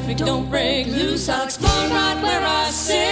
traffic don't break loose. I'll explode right where I sit.